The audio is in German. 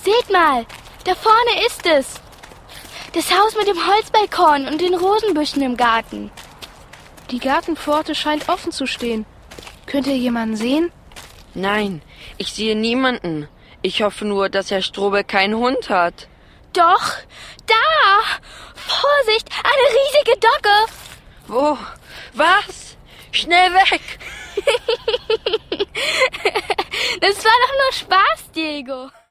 Seht mal, da vorne ist es. Das Haus mit dem Holzbalkon und den Rosenbüschen im Garten. Die Gartenpforte scheint offen zu stehen. Könnt ihr jemanden sehen? Nein, ich sehe niemanden. Ich hoffe nur, dass Herr Strobel keinen Hund hat. Doch, da! Vorsicht, eine riesige Dogge! Wo? Was? Schnell weg! Das war doch nur Spaß, Diego.